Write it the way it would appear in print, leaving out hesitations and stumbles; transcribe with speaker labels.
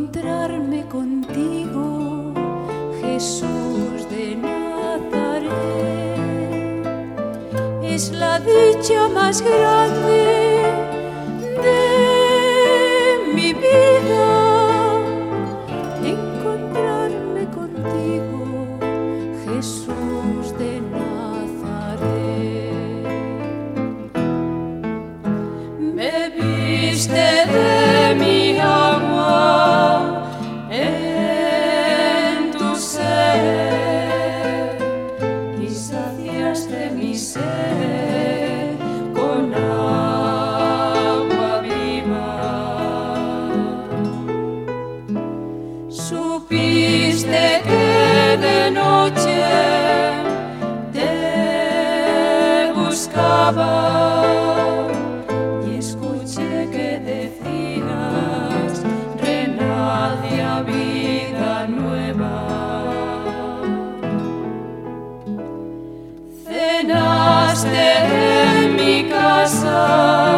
Speaker 1: encontrarme contigo, Jesús de Nazaret. Es la dicha más grande de mi vida, encontrarme contigo, Jesús de Nazaret. Bebiste de mi agua en tu ser y saciaste mi sed con agua viva. Supiste que de noche te buscaba y escuché que decías: renace a vida nueva. Cenaste en mi casa